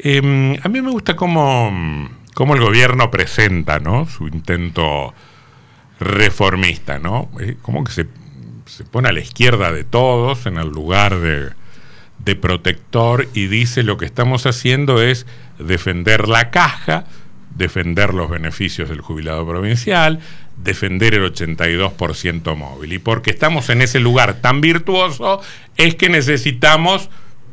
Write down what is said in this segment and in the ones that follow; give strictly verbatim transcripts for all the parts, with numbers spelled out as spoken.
Eh, a mí me gusta cómo, cómo el gobierno presenta, ¿no?, su intento reformista, ¿no? Eh, como que se, se pone a la izquierda de todos en el lugar de, de protector y dice: lo que estamos haciendo es defender la caja, defender los beneficios del jubilado provincial, defender el ochenta y dos por ciento móvil. Y porque estamos en ese lugar tan virtuoso es que necesitamos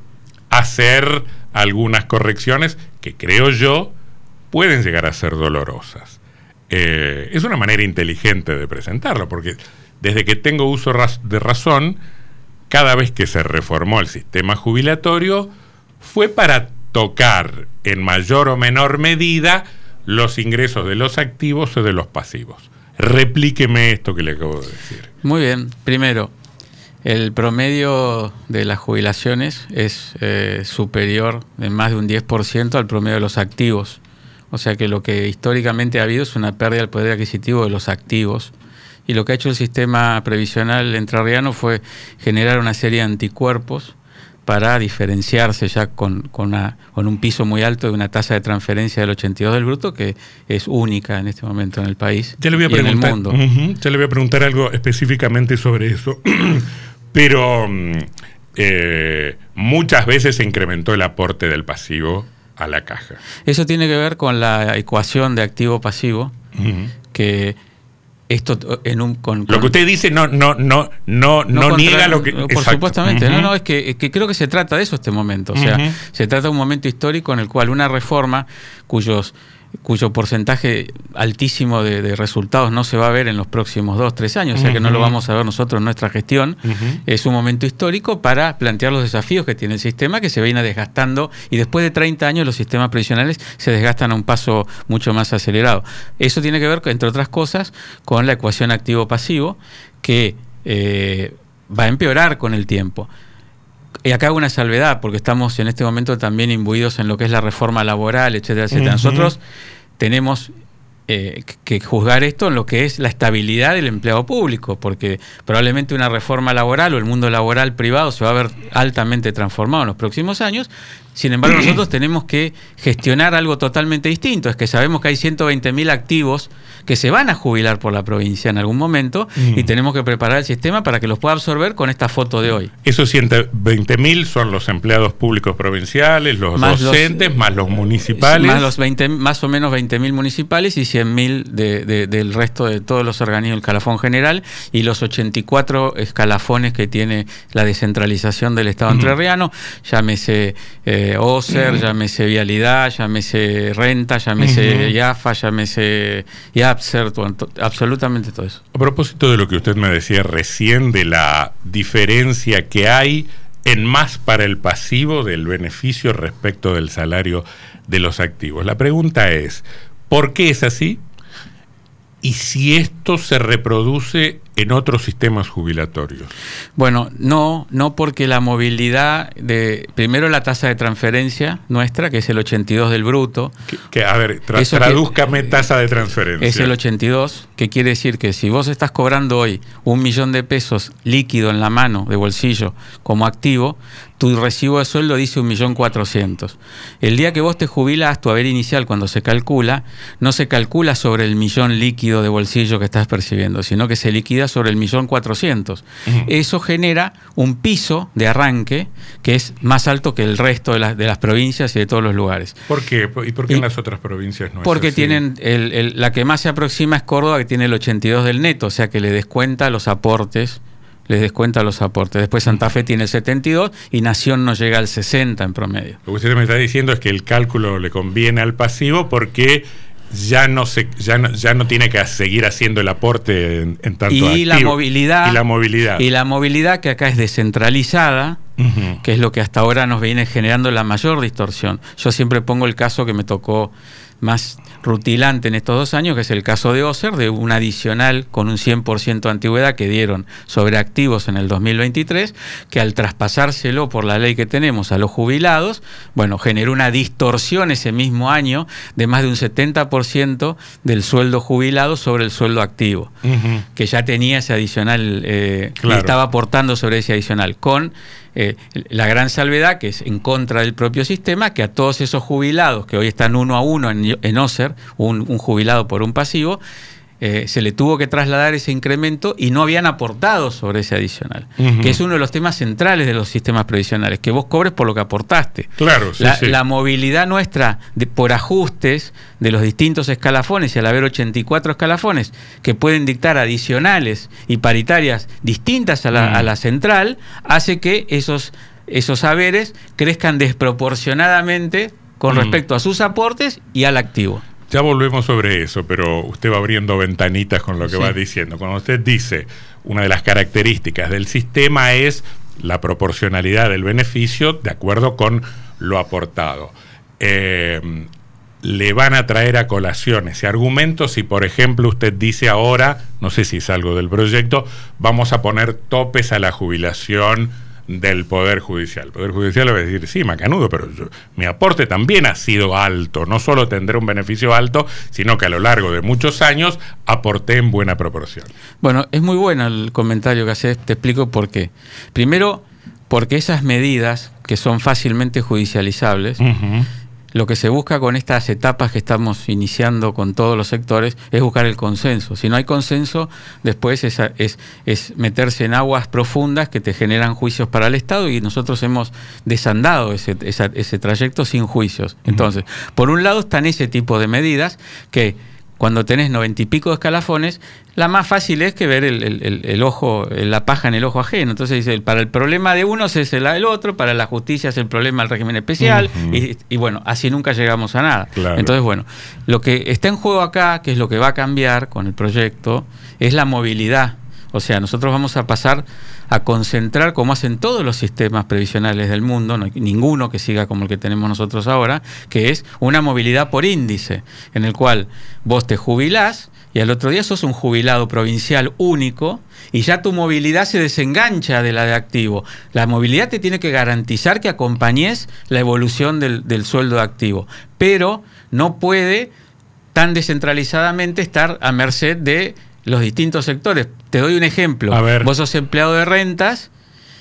hacer algunas correcciones que, creo yo, pueden llegar a ser dolorosas. Eh, es una manera inteligente de presentarlo, porque desde que tengo uso de razón, cada vez que se reformó el sistema jubilatorio fue para tocar en mayor o menor medida los ingresos de los activos o de los pasivos. Replíqueme esto que le acabo de decir. Muy bien. Primero, el promedio de las jubilaciones es eh, superior en más de un diez por ciento al promedio de los activos. O sea que lo que históricamente ha habido es una pérdida del poder adquisitivo de los activos. Y lo que ha hecho el sistema previsional entrerriano fue generar una serie de anticuerpos para diferenciarse ya con, con, una, con un piso muy alto de una tasa de transferencia del ochenta y dos del bruto, que es única en este momento en el país ya le voy a y en el mundo. Uh-huh, ya le voy a preguntar algo específicamente sobre eso. Pero eh, muchas veces se incrementó el aporte del pasivo a la caja. Eso tiene que ver con la ecuación de activo-pasivo, uh-huh. que esto en un con, con, lo que usted dice no no no no no, no contra, niega lo que por exacto. Supuestamente uh-huh. no no es que, es que creo que se trata de eso este momento, o sea, uh-huh. se trata de un momento histórico en el cual una reforma cuyos cuyo porcentaje altísimo de, de resultados no se va a ver en los próximos dos, tres años, o sea que no lo vamos a ver nosotros en nuestra gestión, uh-huh. es un momento histórico para plantear los desafíos que tiene el sistema, que se viene desgastando, y después de treinta años los sistemas previsionales se desgastan a un paso mucho más acelerado. Eso tiene que ver, entre otras cosas, con la ecuación activo-pasivo, que eh, va a empeorar con el tiempo. Y acá hago una salvedad, porque estamos en este momento también imbuidos en lo que es la reforma laboral, etcétera, etcétera. Uh-huh. Nosotros tenemos eh, que juzgar esto en lo que es la estabilidad del empleado público, porque probablemente una reforma laboral o el mundo laboral privado se va a ver altamente transformado en los próximos años. Sin embargo, nosotros tenemos que gestionar algo totalmente distinto. Es que sabemos que hay ciento veinte mil activos que se van a jubilar por la provincia en algún momento, mm. y tenemos que preparar el sistema para que los pueda absorber con esta foto de hoy. Esos ciento veinte mil son los empleados públicos provinciales, los más docentes, los, más los municipales. Más, los veinte, más o menos veinte mil municipales y cien mil de, de, del resto de todos los organismos del escalafón general, y los ochenta y cuatro escalafones que tiene la descentralización del Estado mm. entrerriano, llámese eh, O S E R, uh-huh. llámese Vialidad, llámese Renta, llámese uh-huh. IAFA, llámese IAPSER, to, absolutamente todo eso. A propósito de lo que usted me decía recién, de la diferencia que hay en más para el pasivo del beneficio respecto del salario de los activos, la pregunta es, ¿por qué es así? Y si esto se reproduce en otros sistemas jubilatorios. Bueno, no, no porque la movilidad de, primero la tasa de transferencia nuestra, que es el ochenta y dos del bruto. Que, que a ver, tra, tradúzcame que, tasa de transferencia. Es el ochenta y dos, que quiere decir que si vos estás cobrando hoy un millón de pesos líquido en la mano, de bolsillo, como activo, tu recibo de sueldo dice un millón cuatrocientos. El día que vos te jubilás, tu haber inicial, cuando se calcula, no se calcula sobre el millón líquido de bolsillo que estás percibiendo, sino que se liquida sobre el millón cuatrocientos. Uh-huh. Eso genera un piso de arranque que es más alto que el resto de, la, de las provincias y de todos los lugares. ¿Por qué? ¿Y por qué y, en las otras provincias no es Porque así? tienen, el, el, la que más se aproxima es Córdoba, que tiene el ochenta y dos del neto, o sea que le descuenta los aportes, les descuenta los aportes. Después Santa Fe tiene el setenta y dos y Nación no llega al sesenta en promedio. Lo que usted me está diciendo es que el cálculo le conviene al pasivo porque ya no se ya no, ya no tiene que seguir haciendo el aporte en, en tanto y activo. la movilidad y la movilidad y la movilidad que acá es descentralizada, uh-huh. que es lo que hasta ahora nos viene generando la mayor distorsión. Yo siempre pongo el caso que me tocó más rutilante en estos dos años, que es el caso de O S E R, de un adicional con un cien por ciento de antigüedad que dieron sobre activos en el dos mil veintitrés, que al traspasárselo por la ley que tenemos a los jubilados, bueno, generó una distorsión ese mismo año de más de un setenta por ciento del sueldo jubilado sobre el sueldo activo, uh-huh. que ya tenía ese adicional, eh, claro. y estaba aportando sobre ese adicional, con eh, la gran salvedad, que es en contra del propio sistema, que a todos esos jubilados que hoy están uno a uno en, en OSER, un, un jubilado por un pasivo, Eh, se le tuvo que trasladar ese incremento y no habían aportado sobre ese adicional, uh-huh. que es uno de los temas centrales de los sistemas previsionales, que vos cobres por lo que aportaste. Claro, sí, la, sí. la movilidad nuestra de, por ajustes de los distintos escalafones, y al haber ochenta y cuatro escalafones que pueden dictar adicionales y paritarias distintas a la, uh-huh. a la central, hace que esos, esos haberes crezcan desproporcionadamente con uh-huh. respecto a sus aportes y al activo. Ya volvemos sobre eso, pero usted va abriendo ventanitas con lo que sí. va diciendo. Cuando usted dice una de las características del sistema es la proporcionalidad del beneficio de acuerdo con lo aportado. Eh, le van a traer a colación ese argumento si, por ejemplo, usted dice ahora, no sé si es algo del proyecto, vamos a poner topes a la jubilación del Poder Judicial. El Poder Judicial le va a decir, sí, macanudo, pero yo, mi aporte también ha sido alto. No solo tendré un beneficio alto, sino que a lo largo de muchos años aporté en buena proporción. Bueno, es muy bueno el comentario que haces, te explico por qué. Primero, porque esas medidas que son fácilmente judicializables, uh-huh. lo que se busca con estas etapas que estamos iniciando con todos los sectores es buscar el consenso. Si no hay consenso, después es, es, es meterse en aguas profundas que te generan juicios para el Estado, y nosotros hemos desandado ese, esa, ese trayecto sin juicios. Entonces, por un lado están ese tipo de medidas que cuando tenés noventa y pico de escalafones, la más fácil es que ver el, el, el, el ojo, la paja en el ojo ajeno. Entonces dice, para el problema de unos es el del otro, para la justicia es el problema del régimen especial, uh-huh. y, y bueno, así nunca llegamos a nada. Claro. Entonces, bueno, lo que está en juego acá, que es lo que va a cambiar con el proyecto, es la movilidad. O sea, nosotros vamos a pasar a concentrar, como hacen todos los sistemas previsionales del mundo, no hay ninguno que siga como el que tenemos nosotros ahora, que es una movilidad por índice, en el cual vos te jubilás y al otro día sos un jubilado provincial único y ya tu movilidad se desengancha de la de activo. La movilidad te tiene que garantizar que acompañes la evolución del, del sueldo de activo, pero no puede tan descentralizadamente estar a merced de los distintos sectores. Te doy un ejemplo. A ver. Vos sos empleado de rentas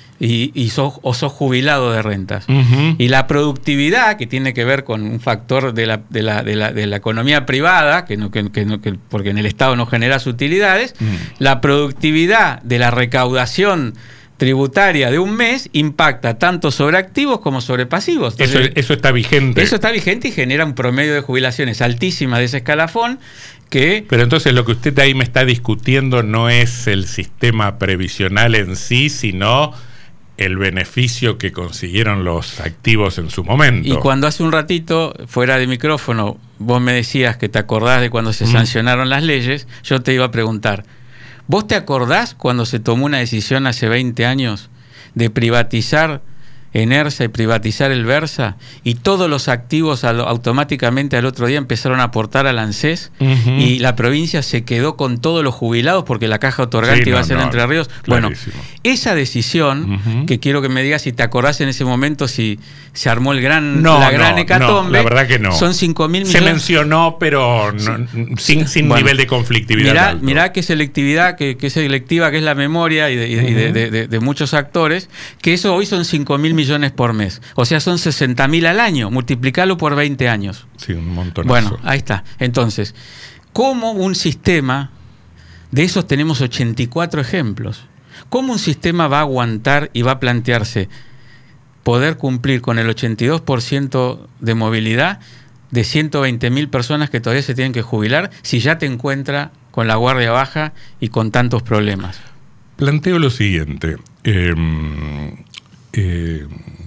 y, y sos, o sos jubilado de rentas. Uh-huh. Y la productividad, que tiene que ver con un factor de la, de la, de la, de la economía privada, que no, que, que no, que, porque en el Estado no generas utilidades, uh-huh. la productividad de la recaudación tributaria de un mes impacta tanto sobre activos como sobre pasivos. Entonces, eso, eso está vigente. Eso está vigente y genera un promedio de jubilaciones altísima de ese escalafón. Que, Pero entonces lo que usted ahí me está discutiendo no es el sistema previsional en sí, sino el beneficio que consiguieron los activos en su momento. Y cuando hace un ratito, fuera de micrófono, vos me decías que te acordás de cuando se mm. sancionaron las leyes, yo te iba a preguntar, ¿vos te acordás cuando se tomó una decisión hace veinte años de privatizar Enersa y privatizar el Versa, y todos los activos al, automáticamente al otro día empezaron a aportar al ANSES, uh-huh. y la provincia se quedó con todos los jubilados porque la caja otorgante sí, iba no, a ser no, Entre Ríos? Clarísimo. Bueno, esa decisión, uh-huh. que quiero que me digas si te acordás en ese momento si se armó el gran, no, la gran no, hecatombe. No, la verdad que no. Son cinco mil millones. Se mencionó, pero no, sí. sin, sin bueno, nivel de conflictividad. Mirá, alto. mirá qué selectividad, qué, qué selectiva que es la memoria y, de, y uh-huh. de, de, de, de muchos actores, que eso hoy son cinco mil millones por mes. O sea, son sesenta mil al año, multiplicarlo por veinte años. Sí, un montón. Bueno, ahí está. Entonces, ¿cómo un sistema, de esos tenemos ochenta y cuatro ejemplos, cómo un sistema va a aguantar y va a plantearse poder cumplir con el ochenta y dos por ciento de movilidad de ciento veinte mil personas que todavía se tienen que jubilar si ya te encuentra con la guardia baja y con tantos problemas? Planteo lo siguiente. Eh, eh,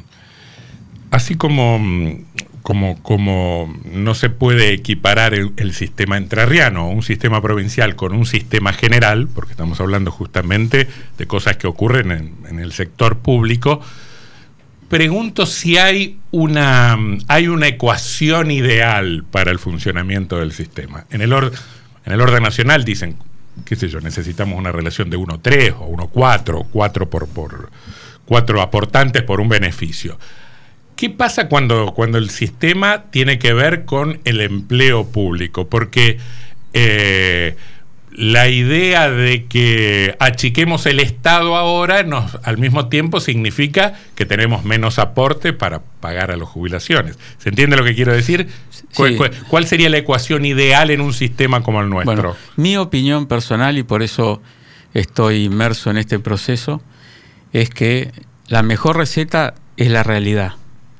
Así como, como, como no se puede equiparar el, el sistema entrerriano, un sistema provincial con un sistema general, porque estamos hablando justamente de cosas que ocurren en, en el sector público, pregunto si hay una, hay una ecuación ideal para el funcionamiento del sistema. En el, or, en el orden nacional dicen, qué sé yo, necesitamos una relación de uno tres o uno cuatro, cuatro por, por cuatro aportantes por un beneficio. ¿Qué pasa cuando, cuando el sistema tiene que ver con el empleo público? Porque eh, la idea de que achiquemos el Estado ahora nos, al mismo tiempo significa que tenemos menos aporte para pagar a las jubilaciones. ¿Se entiende lo que quiero decir? Sí. ¿Cuál, cuál, ¿Cuál sería la ecuación ideal en un sistema como el nuestro? Bueno, mi opinión personal, y por eso estoy inmerso en este proceso, es que la mejor receta es la realidad.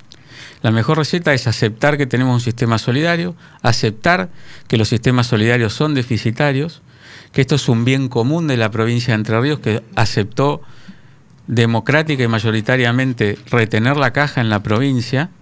La mejor receta es aceptar que tenemos un sistema solidario, aceptar que los sistemas solidarios son deficitarios, que esto es un bien común de la provincia de Entre Ríos, que aceptó democrática y mayoritariamente retener la caja en la provincia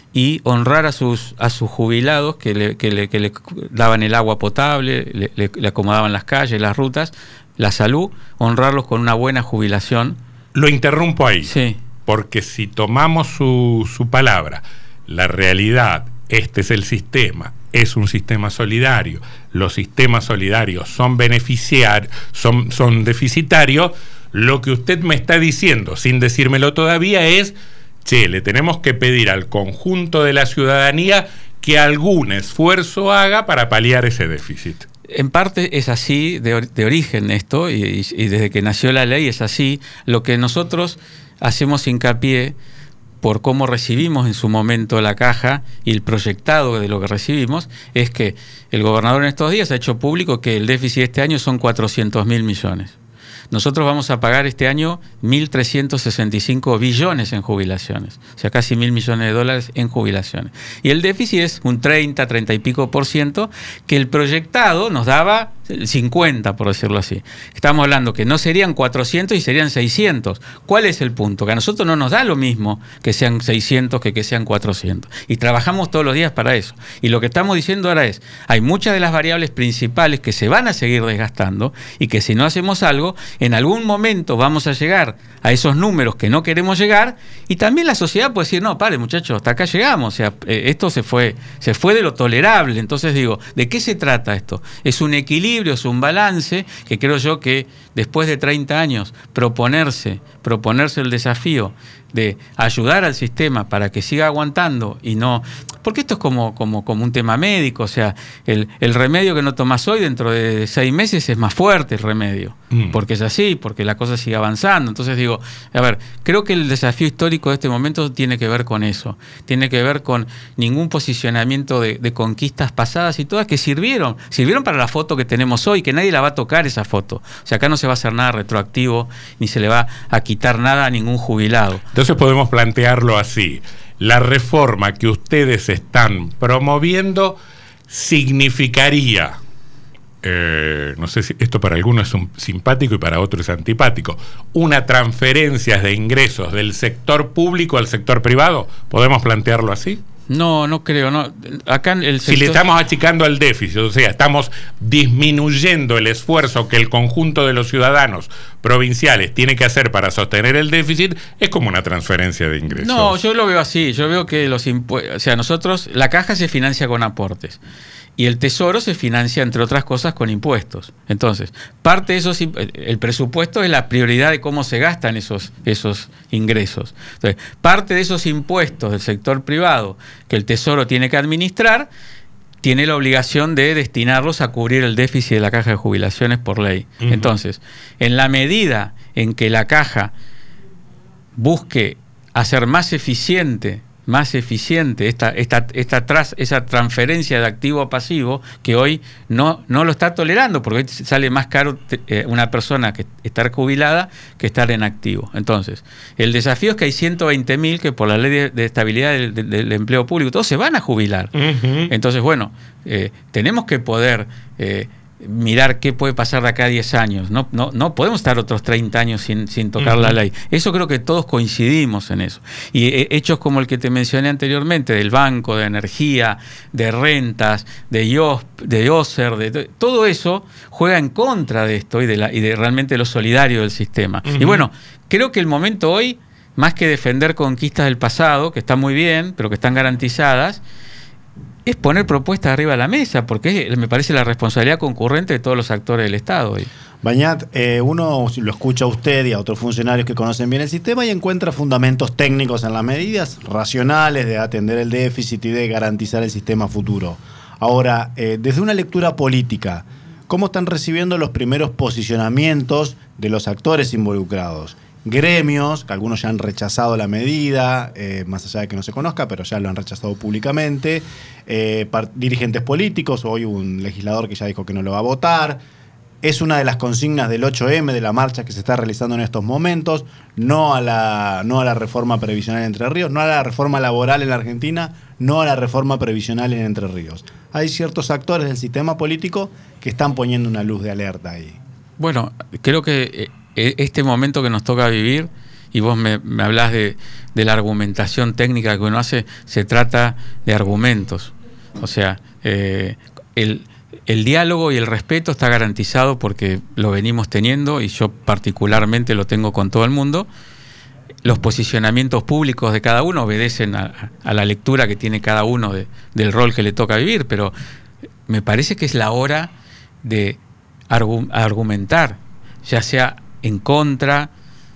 y honrar a sus, a sus jubilados que le, que, le, que le daban el agua potable, le, le, le acomodaban las calles, las rutas, la salud, honrarlos con una buena jubilación. Lo interrumpo ahí. Sí. Porque si tomamos su, su palabra, la realidad, este es el sistema, es un sistema solidario, los sistemas solidarios son beneficiarios, son, son deficitarios, lo que usted me está diciendo, sin decírmelo todavía, es, che, le tenemos que pedir al conjunto de la ciudadanía que algún esfuerzo haga para paliar ese déficit. En parte es así, de, de origen esto, y, y, y desde que nació la ley es así. Lo que nosotros hacemos hincapié por cómo recibimos en su momento la caja y el proyectado de lo que recibimos, es que el gobernador en estos días ha hecho público que el déficit de este año son cuatrocientos mil millones. Nosotros vamos a pagar este año mil trescientos sesenta y cinco billones en jubilaciones, o sea, casi mil millones de dólares en jubilaciones. Y el déficit es un treinta, treinta y pico por ciento, que el proyectado nos daba cincuenta, por decirlo así. Estamos hablando que no serían cuatrocientos y serían seiscientos. ¿Cuál es el punto? Que a nosotros no nos da lo mismo que sean seiscientos que que sean cuatrocientos. Y trabajamos todos los días para eso. Y lo que estamos diciendo ahora es, hay muchas de las variables principales que se van a seguir desgastando y que si no hacemos algo, en algún momento vamos a llegar a esos números que no queremos llegar, y también la sociedad puede decir, no, pare muchachos, hasta acá llegamos, o sea, eh, esto se fue, se fue de lo tolerable. Entonces digo, ¿de qué se trata esto? Es un equilibrio, es un balance, que creo yo que después de treinta años proponerse, proponerse el desafío de ayudar al sistema para que siga aguantando y no... Porque esto es como, como, como un tema médico, o sea, el, el remedio que no tomas hoy, dentro de seis meses es más fuerte el remedio, mm. porque es así, porque la cosa sigue avanzando. Entonces digo, a ver, creo que el desafío histórico de este momento tiene que ver con eso, tiene que ver con ningún posicionamiento de, de conquistas pasadas y todas que sirvieron, sirvieron para la foto que tenemos hoy, que nadie la va a tocar esa foto. O sea, acá no se va a hacer nada retroactivo, ni se le va a quitar nada a ningún jubilado. Entonces podemos plantearlo así. La reforma que ustedes están promoviendo significaría, eh, no sé si esto para algunos es un simpático y para otros es antipático, una transferencia de ingresos del sector público al sector privado. ¿Podemos plantearlo así? No, no creo. No. Acá el sector... Si le estamos achicando al déficit, o sea, estamos disminuyendo el esfuerzo que el conjunto de los ciudadanos provinciales tiene que hacer para sostener el déficit, es como una transferencia de ingresos. No, yo lo veo así. Yo veo que los impuestos, o sea, nosotros, la caja se financia con aportes. Y el Tesoro se financia, entre otras cosas, con impuestos. Entonces, parte de esos, el presupuesto es la prioridad de cómo se gastan esos, esos ingresos. Entonces, parte de esos impuestos del sector privado que el Tesoro tiene que administrar, tiene la obligación de destinarlos a cubrir el déficit de la caja de jubilaciones por ley. Uh-huh. Entonces, en la medida en que la caja busque hacer más eficiente más eficiente esta, esta, esta tras, esa transferencia de activo a pasivo, que hoy no, no lo está tolerando, porque hoy sale más caro eh, una persona que estar jubilada que estar en activo. Entonces, el desafío es que hay ciento veinte mil que por la ley de, de estabilidad del, del, del empleo público, todos se van a jubilar. Uh-huh. Entonces, bueno, eh, tenemos que poder... Eh, mirar qué puede pasar de acá a diez años. No, no, no podemos estar otros treinta años sin, sin tocar uh-huh. la ley. Eso creo que todos coincidimos en eso. Y eh, hechos como el que te mencioné anteriormente, del banco, de energía, de rentas, de I O S P, de O S E R, de, de, todo eso juega en contra de esto y de, la, y de realmente lo solidario del sistema. Uh-huh. Y bueno, creo que el momento hoy, más que defender conquistas del pasado, que están muy bien, pero que están garantizadas, es poner propuestas arriba de la mesa, porque es, me parece la responsabilidad concurrente de todos los actores del Estado hoy. Bañat, eh, uno lo escucha a usted y a otros funcionarios que conocen bien el sistema y encuentra fundamentos técnicos en las medidas racionales de atender el déficit y de garantizar el sistema futuro. Ahora, eh, desde una lectura política, ¿cómo están recibiendo los primeros posicionamientos de los actores involucrados? Gremios, que algunos ya han rechazado la medida, eh, más allá de que no se conozca, pero ya lo han rechazado públicamente. Eh, dirigentes políticos, hoy hubo un legislador que ya dijo que no lo va a votar. Es una de las consignas del ocho eme, de la marcha que se está realizando en estos momentos. No a la, no a la reforma previsional en Entre Ríos, no a la reforma laboral en la Argentina, no a la reforma previsional en Entre Ríos. Hay ciertos actores del sistema político que están poniendo una luz de alerta ahí. Bueno, creo que este momento que nos toca vivir, y vos me, me hablás de, de la argumentación técnica que uno hace, se trata de argumentos. O sea, eh, el, el diálogo y el respeto está garantizado porque lo venimos teniendo, y yo particularmente lo tengo con todo el mundo. Los posicionamientos públicos de cada uno obedecen a, a la lectura que tiene cada uno de, del rol que le toca vivir, pero me parece que es la hora de argu- argumentar, ya sea en contra,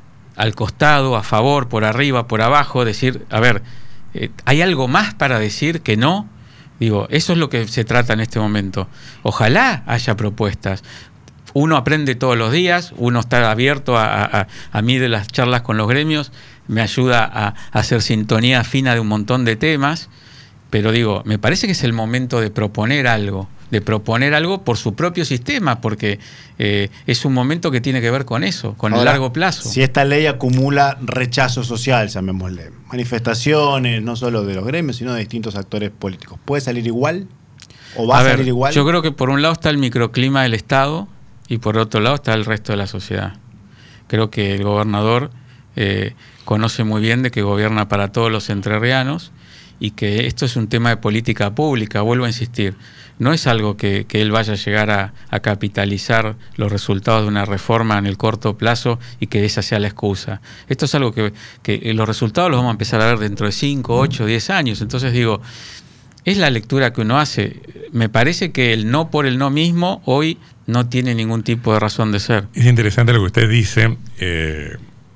al costado, a favor, por arriba, por abajo, decir, a ver, eh, ¿hay algo más para decir que no? Digo, eso es lo que se trata en este momento. Ojalá haya propuestas. Uno aprende todos los días, uno está abierto a, a, a mí de las charlas con los gremios, me ayuda a, a hacer sintonía fina de un montón de temas, pero digo, me parece que es el momento de proponer algo, de proponer algo por su propio sistema, porque eh, es un momento que tiene que ver con eso, con Ahora, el largo plazo. Si esta ley acumula rechazo social, llamémosle, manifestaciones, no solo de los gremios, sino de distintos actores políticos, ¿puede salir igual? ¿O va a, a ver, salir igual? Yo creo que por un lado está el microclima del Estado y por otro lado está el resto de la sociedad. Creo que el gobernador eh, conoce muy bien de que gobierna para todos los entrerrianos y que esto es un tema de política pública, vuelvo a insistir. No es algo que, que él vaya a llegar a, a capitalizar los resultados de una reforma en el corto plazo y que esa sea la excusa. Esto es algo que, que los resultados los vamos a empezar a ver dentro de cinco, ocho, diez años. Entonces digo, es la lectura que uno hace. Me parece que el no por el no mismo hoy no tiene ningún tipo de razón de ser. Es interesante lo que usted dice eh,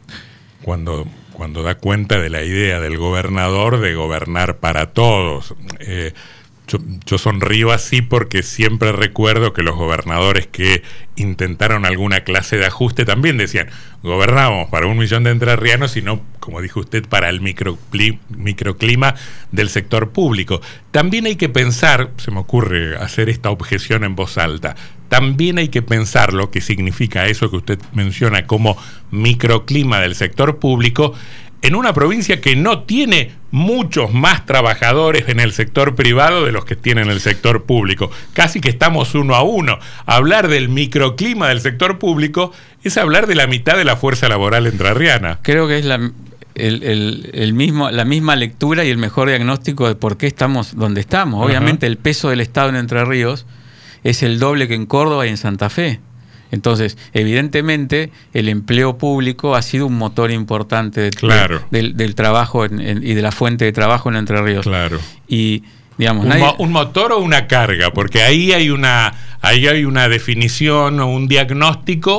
cuando, cuando da cuenta de la idea del gobernador de gobernar para todos. Eh, Yo, yo sonrío así porque siempre recuerdo que los gobernadores que intentaron alguna clase de ajuste también decían, gobernamos para un millón de entrerrianos y no, como dijo usted, para el microclima, microclima del sector público. También hay que pensar, se me ocurre hacer esta objeción en voz alta, también hay que pensar lo que significa eso que usted menciona como microclima del sector público en una provincia que no tiene muchos más trabajadores en el sector privado de los que tiene en el sector público. Casi que estamos uno a uno. Hablar del microclima del sector público es hablar de la mitad de la fuerza laboral entrerriana. Creo que es la, el, el, el mismo, la misma lectura y el mejor diagnóstico de por qué estamos donde estamos. Obviamente, uh-huh. El peso del Estado en Entre Ríos es el doble que en Córdoba y en Santa Fe. Entonces, evidentemente, el empleo público ha sido un motor importante de, claro. de, del, del trabajo en, en, y de la fuente de trabajo en Entre Ríos. Claro. Y, digamos, un, nadie... mo, un motor o una carga, porque ahí hay una, ahí hay una definición o un diagnóstico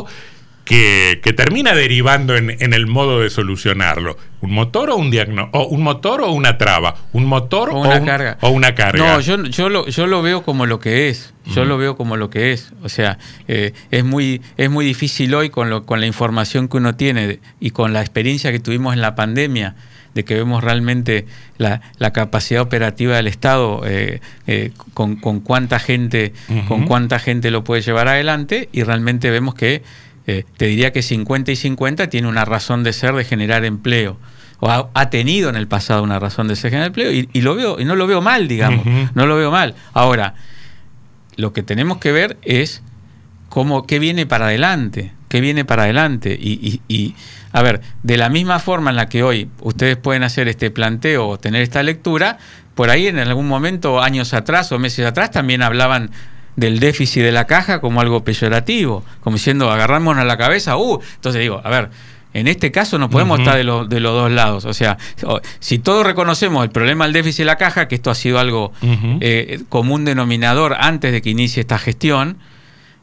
que, que termina derivando en, en el modo de solucionarlo. ¿Un motor o un diagno o un motor o una traba? ¿Un motor o una, o un, carga. O una carga? No, yo, yo, lo, yo lo veo como lo que es. Yo mm. lo veo como lo que es. O sea, eh, es muy es muy difícil hoy con, lo, con la información que uno tiene y con la experiencia que tuvimos en la pandemia, de que vemos realmente la, la capacidad operativa del Estado, eh, eh, con, con cuánta gente, uh-huh. con cuánta gente lo puede llevar adelante, y realmente vemos que Eh, te diría que cincuenta y cincuenta tiene una razón de ser de generar empleo, o ha, ha tenido en el pasado una razón de ser de generar empleo, y, y lo veo, y no lo veo mal, digamos, uh-huh. no lo veo mal. Ahora, lo que tenemos que ver es cómo, qué viene para adelante, qué viene para adelante, y, y, y a ver, de la misma forma en la que hoy ustedes pueden hacer este planteo o tener esta lectura, por ahí en algún momento, años atrás o meses atrás, también hablaban del déficit de la caja como algo peyorativo, como diciendo, agarrarnos a la cabeza, uh, entonces digo, a ver, en este caso no podemos uh-huh. estar de, lo, de los dos lados, o sea, si todos reconocemos el problema del déficit de la caja, que esto ha sido algo uh-huh. eh, común denominador antes de que inicie esta gestión,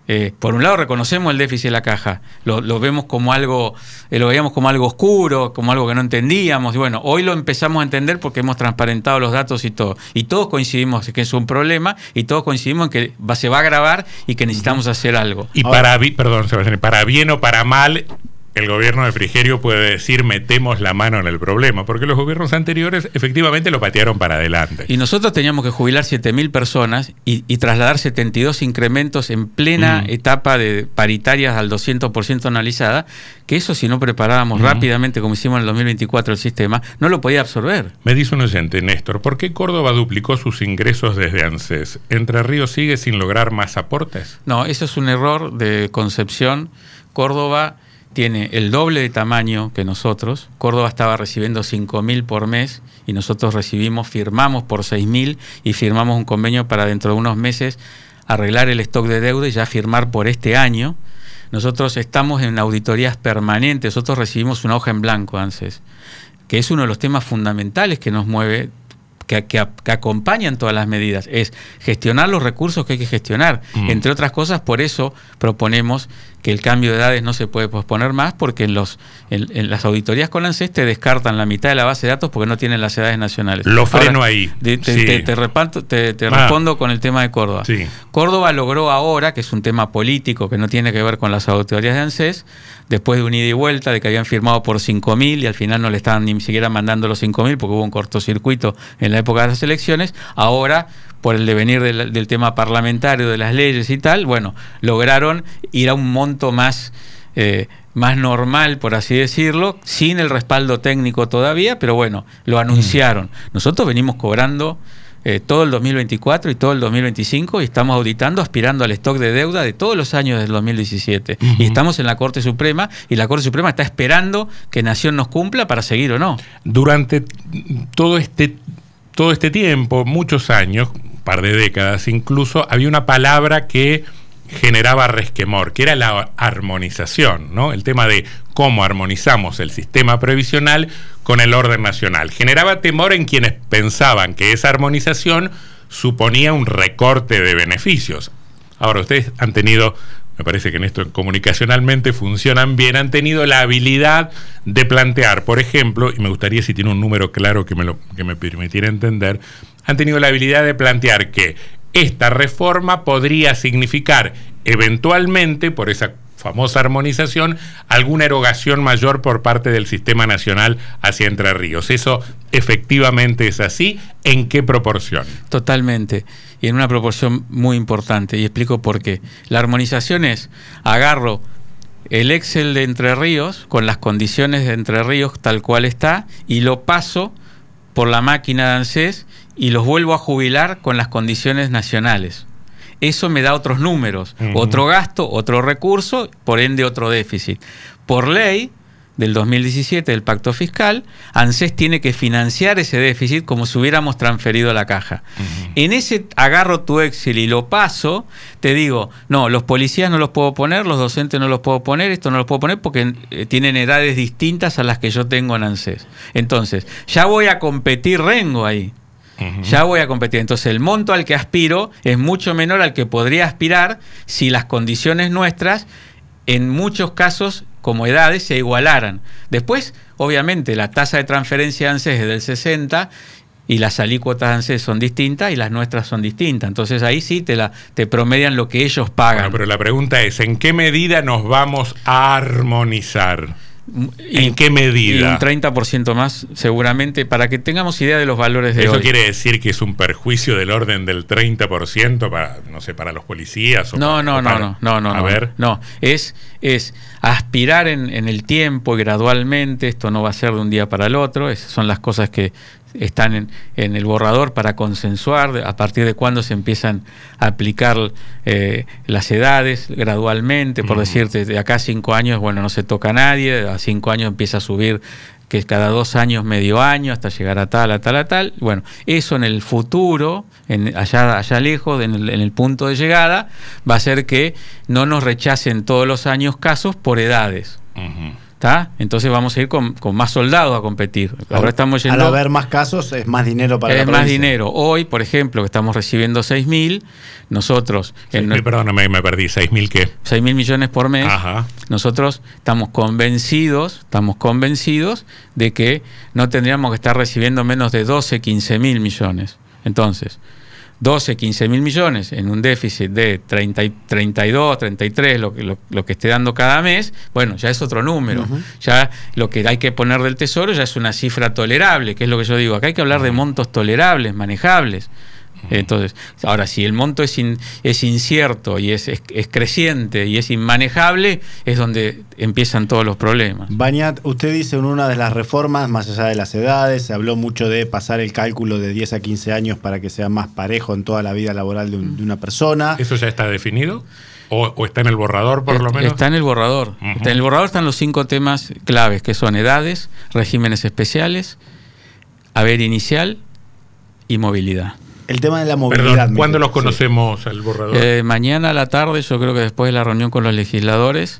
Eh, por un lado reconocemos el déficit de la caja, lo, lo vemos como algo, eh, lo veíamos como algo oscuro, como algo que no entendíamos, y bueno, hoy lo empezamos a entender porque hemos transparentado los datos y todo, y todos coincidimos en que es un problema, y todos coincidimos en que va, se va a agravar y que necesitamos hacer algo. Y para, perdón, Sebastián, para bien o para mal, el gobierno de Frigerio puede decir metemos la mano en el problema, porque los gobiernos anteriores efectivamente lo patearon para adelante. Y nosotros teníamos que jubilar siete mil personas y, y trasladar setenta y dos incrementos en plena mm. etapa de paritarias al doscientos por ciento analizada, que eso si no preparábamos mm. rápidamente, como hicimos en el dos mil veinticuatro el sistema, no lo podía absorber. Me dice un oyente, Néstor, ¿por qué Córdoba duplicó sus ingresos desde ANSES? ¿Entre Ríos sigue sin lograr más aportes? No, eso es un error de concepción. Córdoba tiene el doble de tamaño que nosotros. Córdoba estaba recibiendo cinco mil por mes y nosotros recibimos, firmamos por seis mil y firmamos un convenio para dentro de unos meses arreglar el stock de deuda y ya firmar por este año. Nosotros estamos en auditorías permanentes, nosotros recibimos una hoja en blanco, ANSES, que es uno de los temas fundamentales que nos mueve, que, que, que acompañan todas las medidas, es gestionar los recursos que hay que gestionar. Mm. Entre otras cosas, por eso proponemos que el cambio de edades no se puede posponer más, porque en, los, en, en las auditorías con ANSES te descartan la mitad de la base de datos porque no tienen las edades nacionales. Lo freno ahora, ahí. Te, te, sí. te, te, repanto, te, te ah. respondo con el tema de Córdoba. Sí. Córdoba logró ahora, que es un tema político que no tiene que ver con las auditorías de ANSES, después de un ida y vuelta de que habían firmado por cinco mil y al final no le estaban ni siquiera mandando los cinco mil porque hubo un cortocircuito en la época de las elecciones, ahora por el devenir del, del tema parlamentario, de las leyes y tal, bueno, lograron ir a un monto más, eh, más normal, por así decirlo, sin el respaldo técnico todavía, pero bueno, lo anunciaron. Nosotros venimos cobrando eh, todo el dos mil veinticuatro y todo el dos mil veinticinco y estamos auditando, aspirando al stock de deuda de todos los años del dos mil diecisiete. Uh-huh. Y estamos en la Corte Suprema y la Corte Suprema está esperando que Nación nos cumpla para seguir o no. Durante todo este, todo este tiempo, muchos años, par de décadas incluso, había una palabra que generaba resquemor, que era la armonización, ¿no? El tema de cómo armonizamos el sistema previsional con el orden nacional. Generaba temor en quienes pensaban que esa armonización suponía un recorte de beneficios. Ahora, ustedes han tenido, me parece que en esto comunicacionalmente funcionan bien, han tenido la habilidad de plantear, por ejemplo, y me gustaría si tiene un número claro que me, lo, que me permitiera entender, han tenido la habilidad de plantear que esta reforma podría significar eventualmente, por esa famosa armonización, alguna erogación mayor por parte del sistema nacional hacia Entre Ríos. ¿Eso efectivamente es así? ¿En qué proporción? Totalmente, y en una proporción muy importante, y explico por qué. La armonización es, agarro el Excel de Entre Ríos, con las condiciones de Entre Ríos tal cual está, y lo paso por la máquina de ANSES y los vuelvo a jubilar con las condiciones nacionales. Eso me da otros números, uh-huh. otro gasto, otro recurso, por ende otro déficit. Por ley del dos mil diecisiete del Pacto Fiscal, ANSES tiene que financiar ese déficit como si hubiéramos transferido la caja. Uh-huh. En ese agarro tu Excel y lo paso, te digo, no, los policías no los puedo poner, los docentes no los puedo poner, esto no los puedo poner porque eh, tienen edades distintas a las que yo tengo en ANSES. Entonces, ya voy a competir rengo ahí. Uh-huh. Ya voy a competir. Entonces el monto al que aspiro es mucho menor al que podría aspirar si las condiciones nuestras, en muchos casos, como edades, se igualaran. Después, obviamente, la tasa de transferencia de ANSES es del sesenta y las alícuotas de ANSES son distintas y las nuestras son distintas. Entonces ahí sí te, la, te promedian lo que ellos pagan. Bueno, pero la pregunta es, ¿en qué medida nos vamos a armonizar? ¿En y, qué medida? Y un treinta por ciento más, seguramente, para que tengamos idea de los valores de ¿Eso hoy. ¿Eso quiere decir que es un perjuicio del orden del treinta por ciento para, no sé, para los policías? O no, para, no, o para, no, no, no, a no. ver. No, es, es aspirar en, en el tiempo y gradualmente. Esto no va a ser de un día para el otro. Esas son las cosas que están en, en el borrador para consensuar a partir de cuándo se empiezan a aplicar eh, las edades gradualmente, por mm. decirte, de acá a cinco años, bueno, no se toca a nadie, a cinco años empieza a subir, que es cada dos años, medio año, hasta llegar a tal, a tal, a tal. Bueno, eso en el futuro, en, allá, allá lejos, en el, en el punto de llegada, va a hacer que no nos rechacen todos los años casos por edades. Uh-huh. ¿Está? Entonces vamos a ir con, con más soldados a competir. Ahora estamos yendo, al haber más casos es más dinero para la es provincia. más dinero. Hoy, por ejemplo, que estamos recibiendo seis mil, nosotros... seis mil, perdóname, me perdí. ¿seis mil qué? seis mil millones por mes. Ajá. Nosotros estamos convencidos, estamos convencidos de que no tendríamos que estar recibiendo menos de doce, quince mil millones. Entonces, doce, quince mil millones en un déficit de treinta, treinta y dos, treinta y tres, lo, lo, lo que esté dando cada mes, bueno, ya es otro número. Uh-huh. Ya lo que hay que poner del tesoro ya es una cifra tolerable, que es lo que yo digo. Acá hay que hablar de montos tolerables, manejables. Entonces, ahora, si el monto es, in, es incierto y es, es, es creciente y es inmanejable, es donde empiezan todos los problemas. Bañat, usted dice en una de las reformas, más allá de las edades, se habló mucho de pasar el cálculo de diez a quince años para que sea más parejo en toda la vida laboral de, un, de una persona. ¿Eso ya está definido? ¿O, o está en el borrador, por lo menos? Está en el borrador. Uh-huh. Está en el borrador están los cinco temas claves, que son edades, regímenes especiales, haber inicial y movilidad. El tema de la movilidad. Perdón, ¿cuándo los conocemos sí. al borrador? Eh, mañana a la tarde, yo creo que después de la reunión con los legisladores,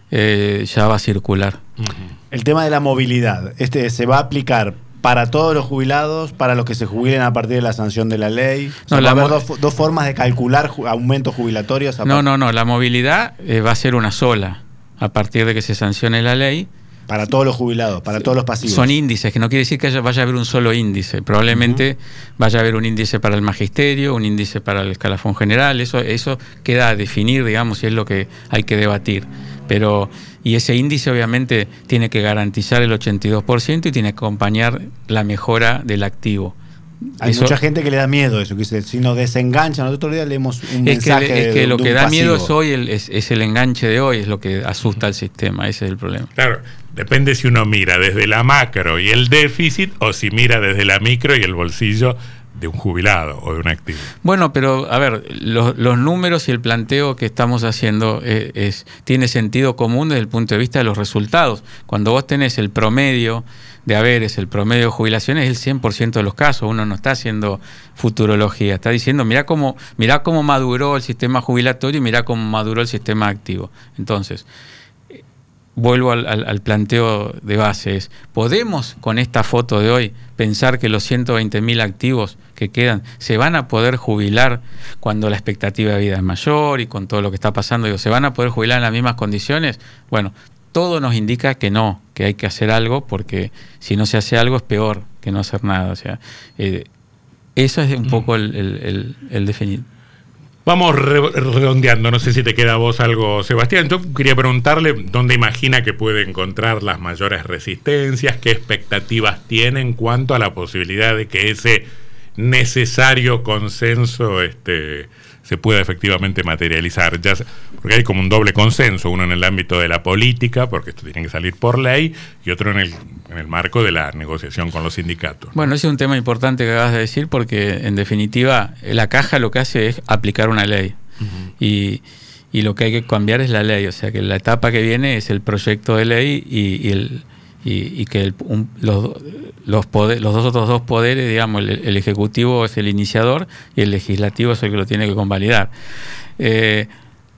eh, ya va a circular. Uh-huh. El tema de la movilidad, este se va a aplicar para todos los jubilados, para los que se jubilen a partir de la sanción de la ley. O sea, no, va a haber dos, dos formas de calcular ju- aumentos jubilatorios. No, no, no. La movilidad eh, va a ser una sola a partir de que se sancione la ley. Para todos los jubilados, para todos los pasivos. Son índices, que no quiere decir que haya, vaya a haber un solo índice. Probablemente uh-huh. vaya a haber un índice para el magisterio, un índice para el escalafón general. Eso, eso queda a definir, digamos, y es lo que hay que debatir. Pero, y ese índice obviamente tiene que garantizar el ochenta y dos por ciento y tiene que acompañar la mejora del activo. Hay eso, mucha gente que le da miedo eso, que dice, si nos desenganchan, otro día leemos un es mensaje que, es que de, lo de que da pasivo. miedo es hoy, el, es, es el enganche de hoy, es lo que asusta al sistema, ese es el problema. Claro, depende si uno mira desde la macro y el déficit o si mira desde la micro y el bolsillo de un jubilado o de un activo. Bueno, pero a ver, los, los números y el planteo que estamos haciendo es, es, tiene sentido común desde el punto de vista de los resultados. Cuando vos tenés el promedio de haberes, el promedio de jubilaciones, es el cien por ciento de los casos. Uno no está haciendo futurología, está diciendo, mirá cómo, mirá cómo maduró el sistema jubilatorio y mirá cómo maduró el sistema activo. Entonces, vuelvo al, al, al planteo de base, es, ¿podemos con esta foto de hoy pensar que los ciento veinte mil activos que quedan se van a poder jubilar cuando la expectativa de vida es mayor y con todo lo que está pasando? Digo, ¿se van a poder jubilar en las mismas condiciones? Bueno, todo nos indica que no, que hay que hacer algo, porque si no se hace algo es peor que no hacer nada. O sea, eh, eso es un poco el, el, el, el definir. Vamos redondeando, no sé si te queda a vos algo, Sebastián. Yo quería preguntarle dónde imagina que puede encontrar las mayores resistencias, qué expectativas tiene en cuanto a la posibilidad de que ese necesario consenso este, se pueda efectivamente materializar. Ya, porque hay como un doble consenso, uno en el ámbito de la política, porque esto tiene que salir por ley, y otro en el, en el marco de la negociación con los sindicatos. Bueno, ese es un tema importante que acabas de decir, porque en definitiva la caja lo que hace es aplicar una ley. Uh-huh. y, y lo que hay que cambiar es la ley, o sea que la etapa que viene es el proyecto de ley y, y el Y, y que el, un, los, los, poder, los dos otros dos poderes, digamos, el, el ejecutivo es el iniciador y el legislativo es el que lo tiene que convalidar. Eh,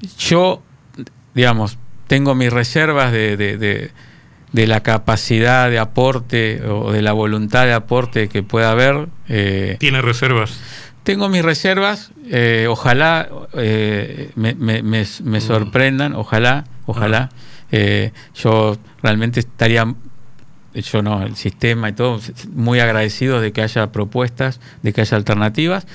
yo, digamos, tengo mis reservas de, de, de, de la capacidad de aporte o de la voluntad de aporte que pueda haber. Eh, ¿Tiene reservas? Tengo mis reservas, eh, ojalá eh, me, me, me, me sorprendan, ojalá, ojalá. Eh, yo realmente estaría... yo no, el sistema y todo, muy agradecidos de que haya propuestas, de que haya alternativas.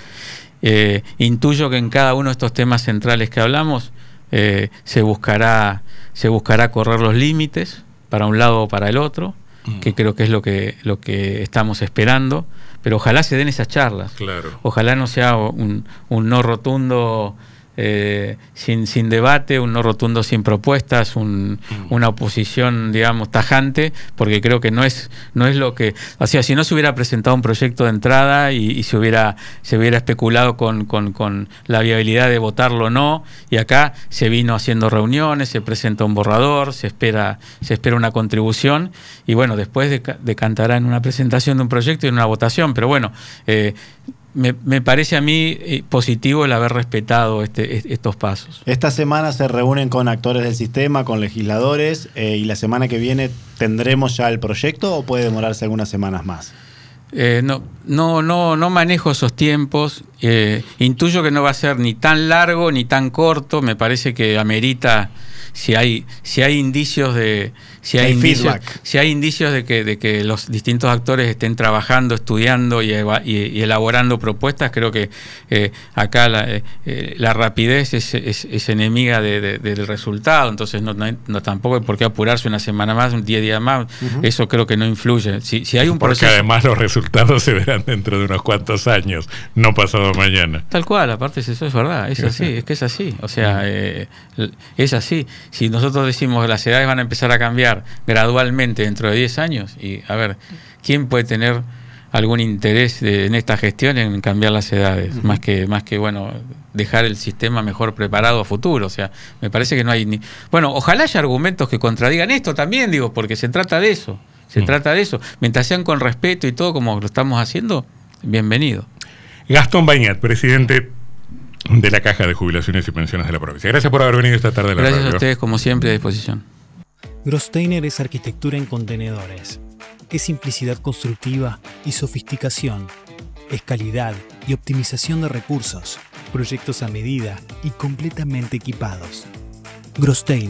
Eh, intuyo que en cada uno de estos temas centrales que hablamos eh, se buscará se buscará correr los límites para un lado o para el otro, mm. que creo que es lo que, lo que estamos esperando, pero ojalá se den esas charlas. Claro. Ojalá no sea un, un no rotundo Eh, sin, sin debate, un no rotundo sin propuestas, un, mm. una oposición, digamos, tajante, porque creo que no es, no es lo que, o sea, si no se hubiera presentado un proyecto de entrada y, y se hubiera, se hubiera especulado con, con, con la viabilidad de votarlo o no, y acá se vino haciendo reuniones, se presenta un borrador, se espera, se espera una contribución, y bueno, después decantará en una presentación de un proyecto y en una votación, pero bueno, eh, me, me parece a mí eh, positivo el haber respetado este, estos pasos. Esta semana se reúnen con actores del sistema, con legisladores, eh, y la semana que viene ¿tendremos ya el proyecto o puede demorarse algunas semanas más? Eh, no, no, no, no manejo esos tiempos. Eh, intuyo que no va a ser ni tan largo ni tan corto. Me parece que amerita, si hay, si hay indicios de, si hay, hay indicios, si hay indicios de que, de que los distintos actores estén trabajando, estudiando y, y, y elaborando propuestas, creo que eh, acá la, eh, la rapidez es, es, es enemiga de, de, del resultado. Entonces no, no, no tampoco hay por qué apurarse una semana más, un diez días más. Uh-huh. Eso creo que no influye. Si, si hay un Porque proceso, además los resultados resultados se verán dentro de unos cuantos años, no pasado mañana. Tal cual, aparte eso es verdad, es así, es que es así, o sea, eh, es así. Si nosotros decimos que las edades van a empezar a cambiar gradualmente dentro de diez años, y a ver, ¿quién puede tener algún interés de, en esta gestión en cambiar las edades? Uh-huh. Más que, más que, bueno, dejar el sistema mejor preparado a futuro. O sea, me parece que no hay ni... Bueno, ojalá haya argumentos que contradigan esto también, digo, porque se trata de eso. Se mm. trata de eso. Mientras sean con respeto y todo como lo estamos haciendo, bienvenido. Gastón Bañat, presidente de la Caja de Jubilaciones y Pensiones de la provincia. Gracias por haber venido esta tarde a la Gracias radio. a ustedes, como siempre, a disposición. Grosteiner es arquitectura en contenedores. Es simplicidad constructiva y sofisticación. Es calidad y optimización de recursos. Proyectos a medida y completamente equipados. Grosteiner.